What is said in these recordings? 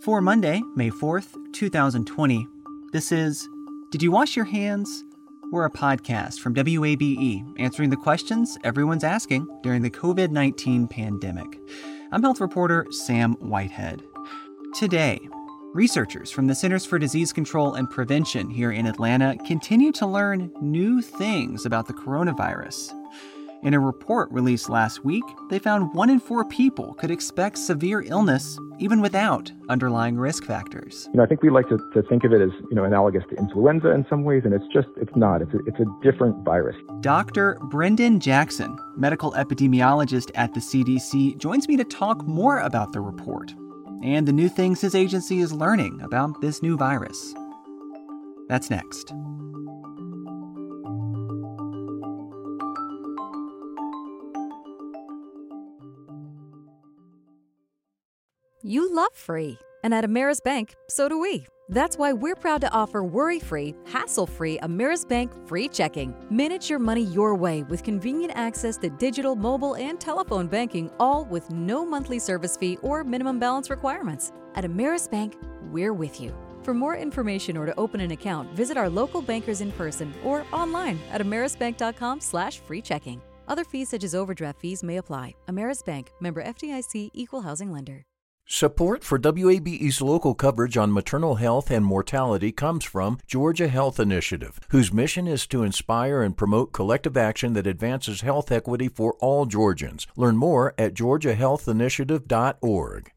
For Monday, May 4th, 2020, this is Did You Wash Your Hands? We're a podcast from WABE answering the questions everyone's asking during the COVID-19 pandemic. I'm health reporter Sam Whitehead. Today, researchers from the Centers for Disease Control and Prevention here in Atlanta continue to learn new things about the coronavirus. In a report released last week, they found 1 in 4 people could expect severe illness even without underlying risk factors. I think we like to think of it as, analogous to influenza in some ways, and it's not. It's a different virus. Dr. Brendan Jackson, medical epidemiologist at the CDC, joins me to talk more about the report and the new things his agency is learning about this new virus. That's next. You love free. And at Ameris Bank, so do we. That's why we're proud to offer worry-free, hassle-free Ameris Bank free checking. Manage your money your way with convenient access to digital, mobile, and telephone banking, all with no monthly service fee or minimum balance requirements. At Ameris Bank, we're with you. For more information or to open an account, visit our local bankers in person or online at amerisbank.com/free checking. Other fees such as overdraft fees may apply. Ameris Bank, member FDIC, equal housing lender. Support for WABE's local coverage on maternal health and mortality comes from Georgia Health Initiative, whose mission is to inspire and promote collective action that advances health equity for all Georgians. Learn more at georgiahealthinitiative.org.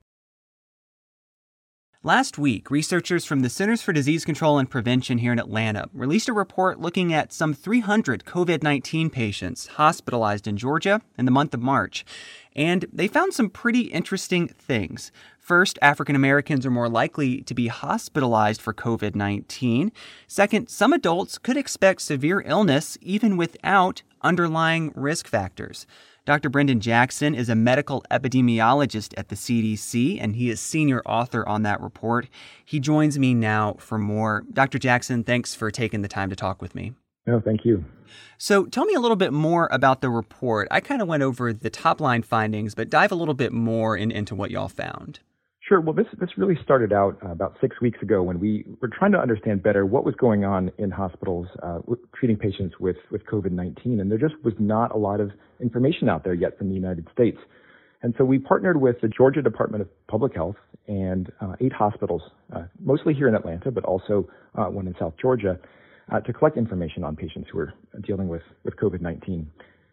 Last week, researchers from the Centers for Disease Control and Prevention here in Atlanta released a report looking at some 300 COVID-19 patients hospitalized in Georgia in the month of March. And they found some pretty interesting things. First, African Americans are more likely to be hospitalized for COVID-19. Second, some adults could expect severe illness even without underlying risk factors. Dr. Brendan Jackson is a medical epidemiologist at the CDC, and he is senior author on that report. He joins me now for more. Dr. Jackson, thanks for taking the time to talk with me. No, thank you. So tell me a little bit more about the report. I kind of went over the top line findings, but dive a little bit more into what y'all found. Sure. Well, this really started out about 6 weeks ago when we were trying to understand better what was going on in hospitals treating patients with COVID-19. And there just was not a lot of information out there yet from the United States. And so we partnered with the Georgia Department of Public Health and 8 hospitals, mostly here in Atlanta, but also one in South Georgia, to collect information on patients who are dealing with COVID-19.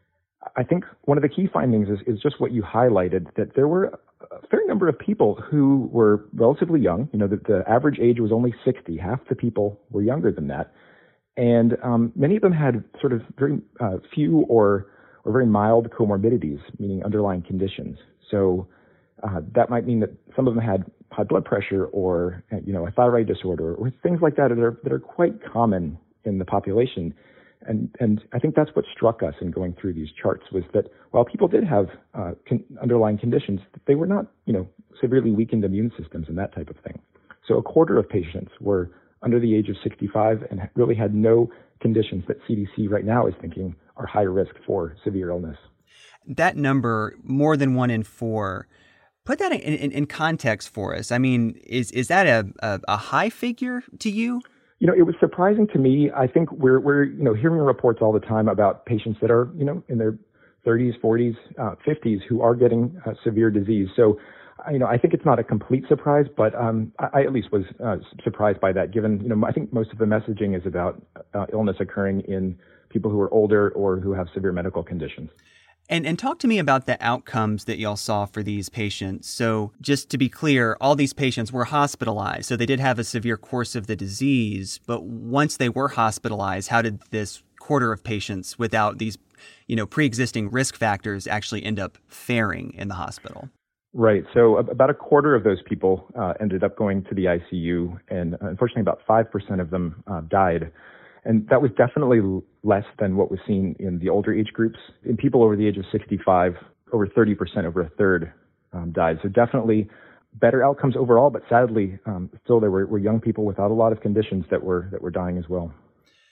I think one of the key findings is just what you highlighted, that there were a fair number of people who were relatively young. The average age was only 60. Half the people were younger than that. And many of them had sort of very few or very mild comorbidities, meaning underlying conditions. So that might mean that some of them had high blood pressure or, a thyroid disorder or things like that that are quite common in the population. And I think that's what struck us in going through these charts, was that while people did have underlying conditions, they were not, severely weakened immune systems and that type of thing. So a quarter of patients were under the age of 65 and really had no conditions that CDC right now is thinking are high risk for severe illness. That number, more than 1 in 4, put that in context for us. I mean, is that a high figure to you? It was surprising to me. I think we're hearing reports all the time about patients that are, in their 30s, 40s, 50s who are getting severe disease. So, I think it's not a complete surprise, but I at least was surprised by that, given, I think most of the messaging is about illness occurring in people who are older or who have severe medical conditions. And talk to me about the outcomes that y'all saw for these patients. So just to be clear, all these patients were hospitalized. So they did have a severe course of the disease. But once they were hospitalized, how did this quarter of patients without these, pre-existing risk factors actually end up faring in the hospital? Right. So about a quarter of those people ended up going to the ICU. And unfortunately, about 5% of them died. And that was definitely less than what was seen in the older age groups. In people over the age of 65, over 30%, over a third died. So definitely better outcomes overall, but sadly, still there were young people without a lot of conditions that were dying as well.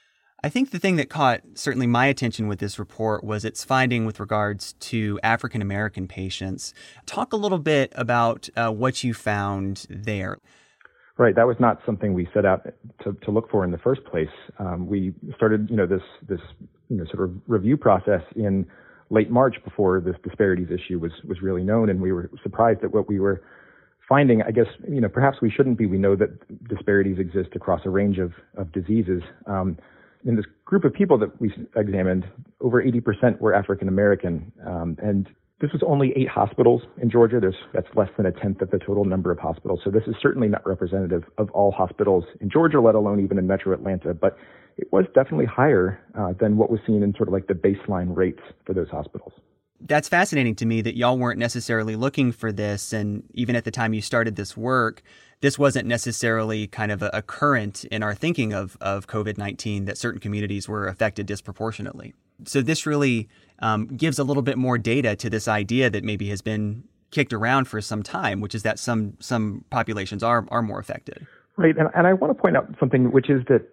I think the thing that caught certainly my attention with this report was its finding with regards to African American patients. Talk a little bit about what you found there. Right, that was not something we set out to look for in the first place. We started, this sort of review process in late March before this disparities issue was really known, and we were surprised at what we were finding. I guess, perhaps we shouldn't be. We know that disparities exist across a range of diseases. In this group of people that we examined, over 80% were African American, and this was only 8 hospitals in Georgia. That's less than a tenth of the total number of hospitals. So this is certainly not representative of all hospitals in Georgia, let alone even in Metro Atlanta. But it was definitely higher than what was seen in sort of like the baseline rates for those hospitals. That's fascinating to me that y'all weren't necessarily looking for this. And even at the time you started this work, this wasn't necessarily kind of a current in our thinking of COVID-19 that certain communities were affected disproportionately. So this really gives a little bit more data to this idea that maybe has been kicked around for some time, which is that some populations are more affected. Right, and I want to point out something, which is that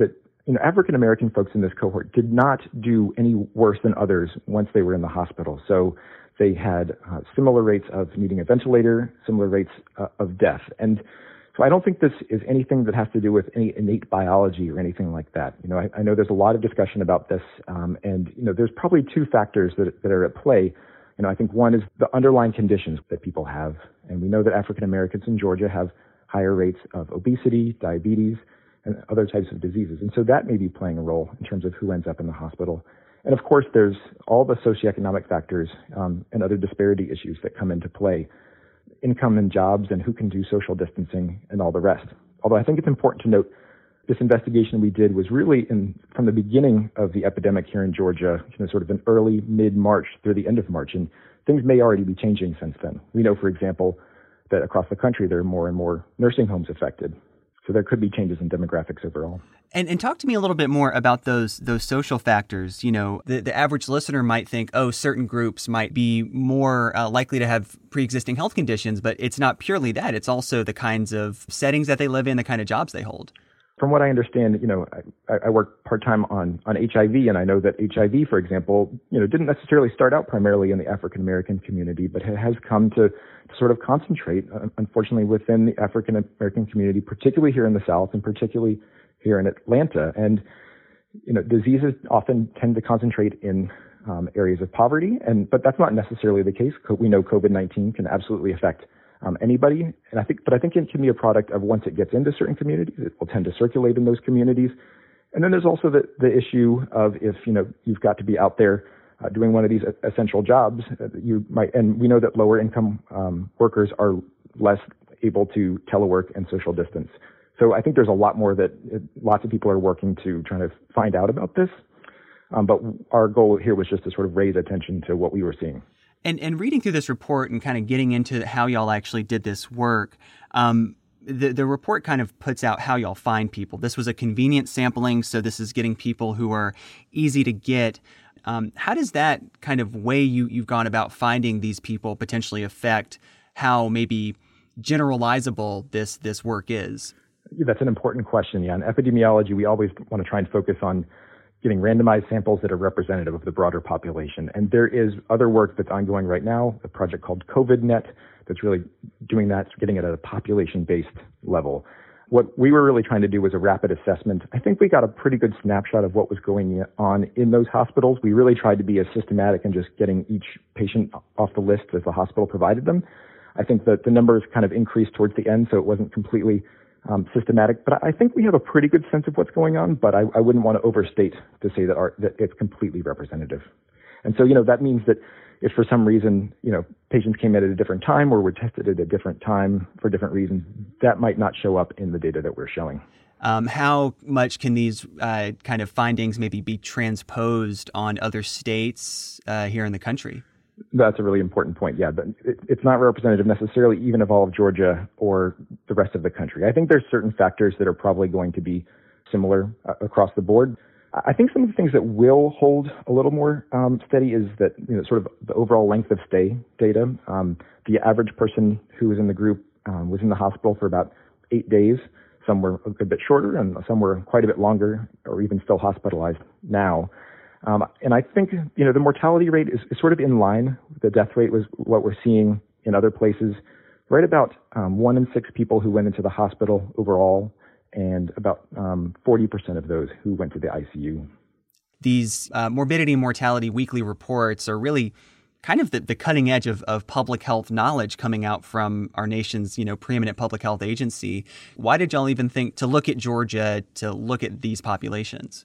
African American folks in this cohort did not do any worse than others once they were in the hospital. So they had similar rates of needing a ventilator, similar rates of death, and so I don't think this is anything that has to do with any innate biology or anything like that. I know there's a lot of discussion about this, and there's probably 2 factors that are at play. I think one is the underlying conditions that people have, and we know that African Americans in Georgia have higher rates of obesity, diabetes, and other types of diseases, and so that may be playing a role in terms of who ends up in the hospital. And of course, there's all the socioeconomic factors and other disparity issues that come into play. Income and jobs and who can do social distancing and all the rest. Although I think it's important to note this investigation we did was really from the beginning of the epidemic here in Georgia, sort of in early mid-March through the end of March, and things may already be changing since then. We know, for example, that across the country there are more and more nursing homes affected. So there could be changes in demographics overall. And talk to me a little bit more about those social factors. The average listener might think, certain groups might be more likely to have pre-existing health conditions, but it's not purely that. It's also the kinds of settings that they live in, the kind of jobs they hold. From what I understand, I work part-time on HIV, and I know that HIV, for example, didn't necessarily start out primarily in the African American community, but it has come to sort of concentrate, unfortunately, within the African American community, particularly here in the South and particularly here in Atlanta. And, diseases often tend to concentrate in areas of poverty, but that's not necessarily the case. We know COVID-19 can absolutely affect anybody, and I think it can be a product of once it gets into certain communities, it will tend to circulate in those communities. And then there's also the issue of if you've got to be out there doing one of these essential jobs, you might, and we know that lower income workers are less able to telework and social distance. So I think there's a lot more that lots of people are working to trying to find out about this. But our goal here was just to sort of raise attention to what we were seeing. And reading through this report and kind of getting into how y'all actually did this work, the report kind of puts out how y'all find people. This was a convenient sampling, so this is getting people who are easy to get. How does that kind of way you've gone about finding these people potentially affect how maybe generalizable this work is? That's an important question, yeah. In epidemiology, we always want to try and focus on getting randomized samples that are representative of the broader population. And there is other work that's ongoing right now, a project called COVIDNet, that's really doing that, getting it at a population-based level. What we were really trying to do was a rapid assessment. I think we got a pretty good snapshot of what was going on in those hospitals. We really tried to be as systematic in just getting each patient off the list as the hospital provided them. I think that the numbers kind of increased towards the end, so it wasn't completely systematic, but I think we have a pretty good sense of what's going on, but I wouldn't want to overstate to say that it's completely representative. And so, that means that if for some reason, patients came in at a different time or were tested at a different time for different reasons, that might not show up in the data that we're showing. How much can these kind of findings maybe be transposed on other states here in the country? That's a really important point. Yeah, but it's not representative necessarily even of all of Georgia or the rest of the country. I think there's certain factors that are probably going to be similar across the board. I think some of the things that will hold a little more steady is that sort of the overall length of stay data. The average person who was in the group was in the hospital for about 8 days. Some were a good bit shorter, and some were quite a bit longer, or even still hospitalized now. And I think, the mortality rate is sort of in line. The death rate was what we're seeing in other places, right about 1 in 6 people who went into the hospital overall, and about 40% of those who went to the ICU. These morbidity and mortality weekly reports are really kind of the cutting edge of public health knowledge coming out from our nation's, preeminent public health agency. Why did y'all even think to look at Georgia, to look at these populations?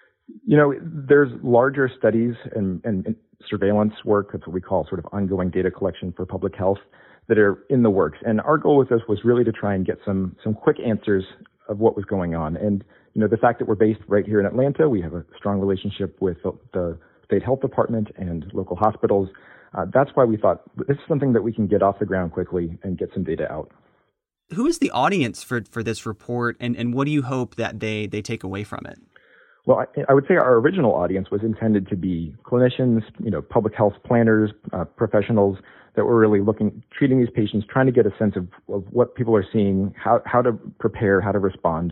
There's larger studies and surveillance work, that's what we call sort of ongoing data collection for public health, that are in the works. And our goal with this was really to try and get some quick answers of what was going on. And, the fact that we're based right here in Atlanta, we have a strong relationship with the state health department and local hospitals. That's why we thought this is something that we can get off the ground quickly and get some data out. Who is the audience for this report, and what do you hope that they take away from it? Well, I would say our original audience was intended to be clinicians, public health planners, professionals that were really treating these patients, trying to get a sense of what people are seeing, how to prepare, how to respond.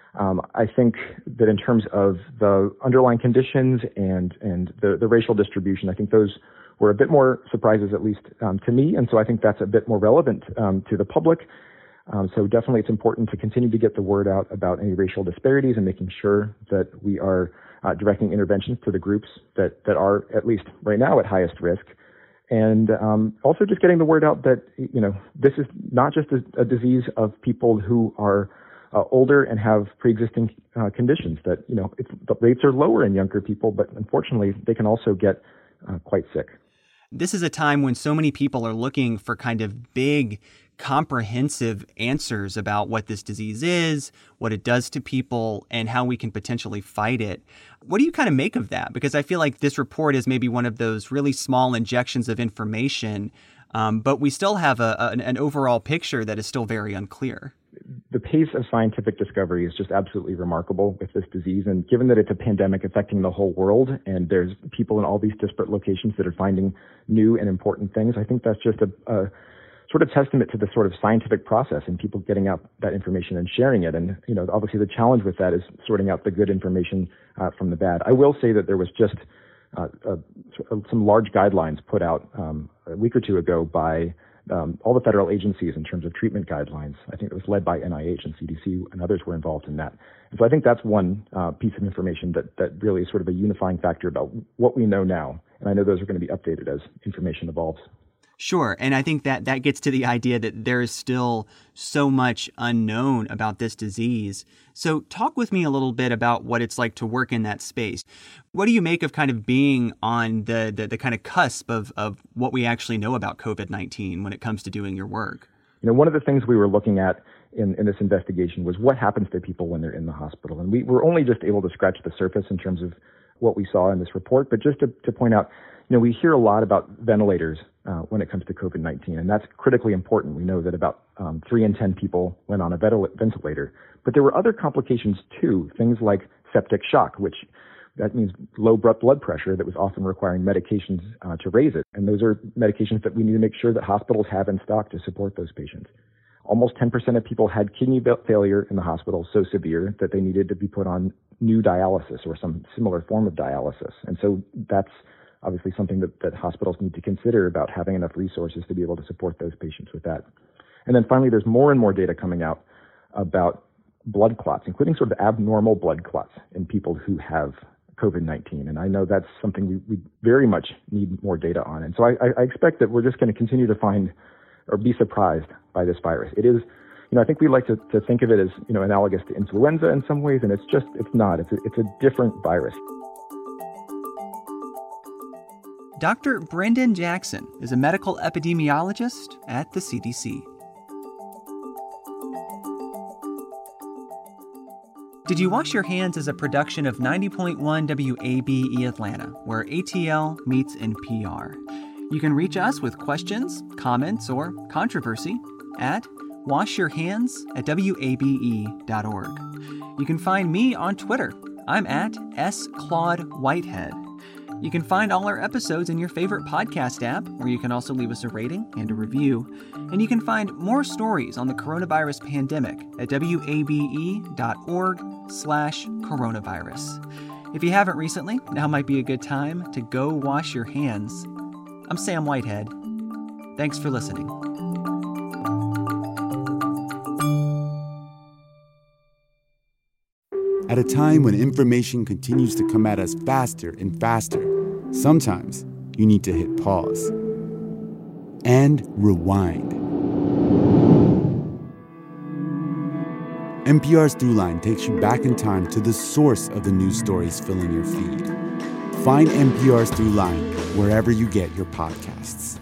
I think that in terms of the underlying conditions and the racial distribution, I think those were a bit more surprises, at least to me. And so I think that's a bit more relevant to the public. So definitely it's important to continue to get the word out about any racial disparities and making sure that we are directing interventions to the groups that are, at least right now, at highest risk. And also just getting the word out that, this is not just a disease of people who are older and have pre-existing conditions, that, the rates are lower in younger people, but unfortunately they can also get quite sick. This is a time when so many people are looking for kind of big, comprehensive answers about what this disease is, what it does to people, and how we can potentially fight it. What do you kind of make of that? Because I feel like this report is maybe one of those really small injections of information, but we still have an overall picture that is still very unclear. The pace of scientific discovery is just absolutely remarkable with this disease. And given that it's a pandemic affecting the whole world, and there's people in all these disparate locations that are finding new and important things, I think that's just a sort of testament to the sort of scientific process and people getting out that information and sharing it. And, obviously the challenge with that is sorting out the good information from the bad. I will say that there was just some large guidelines put out a week or two ago by all the federal agencies in terms of treatment guidelines. I think it was led by NIH and CDC, and others were involved in that. And so I think that's one piece of information that really is sort of a unifying factor about what we know now. And I know those are going to be updated as information evolves. Sure. And I think that gets to the idea that there is still so much unknown about this disease. So talk with me a little bit about what it's like to work in that space. What do you make of kind of being on the kind of cusp of what we actually know about COVID-19 when it comes to doing your work? One of the things we were looking at in this investigation was what happens to people when they're in the hospital. And we were only just able to scratch the surface in terms of what we saw in this report. But just to point out, we hear a lot about ventilators when it comes to COVID-19, and that's critically important. We know that about 3 in 10 people went on a ventilator. But there were other complications too, things like septic shock, which that means low blood pressure that was often requiring medications to raise it. And those are medications that we need to make sure that hospitals have in stock to support those patients. Almost 10% of people had kidney failure in the hospital, so severe that they needed to be put on new dialysis or some similar form of dialysis. And so that's obviously something that hospitals need to consider about having enough resources to be able to support those patients with that. And then finally, there's more and more data coming out about blood clots, including sort of abnormal blood clots in people who have COVID-19. And I know that's something we very much need more data on. And so I expect that we're just going to continue to find or be surprised by this virus. It is, I think we like to think of it as, analogous to influenza in some ways, and it's not. It's a different virus. Dr. Brendan Jackson is a medical epidemiologist at the CDC. Did You Wash Your Hands is a production of 90.1 WABE Atlanta, where ATL meets NPR. You can reach us with questions, comments, or controversy at washyourhands@wabe.org. You can find me on Twitter. I'm at @SClaudeWhitehead. You can find all our episodes in your favorite podcast app, where you can also leave us a rating and a review. And you can find more stories on the coronavirus pandemic at wabe.org/coronavirus. If you haven't recently, now might be a good time to go wash your hands. I'm Sam Whitehead. Thanks for listening. At a time when information continues to come at us faster and faster, sometimes you need to hit pause and rewind. NPR's Throughline takes you back in time to the source of the news stories filling your feed. Find NPR's Throughline wherever you get your podcasts.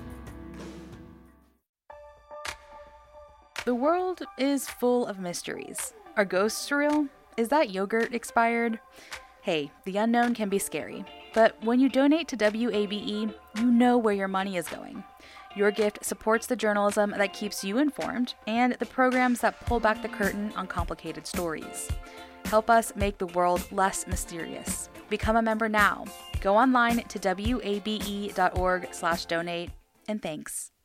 The world is full of mysteries. Are ghosts real? Is that yogurt expired? Hey, the unknown can be scary, but when you donate to WABE, you know where your money is going. Your gift supports the journalism that keeps you informed and the programs that pull back the curtain on complicated stories. Help us make the world less mysterious. Become a member now. Go online to wabe.org/donate, and thanks.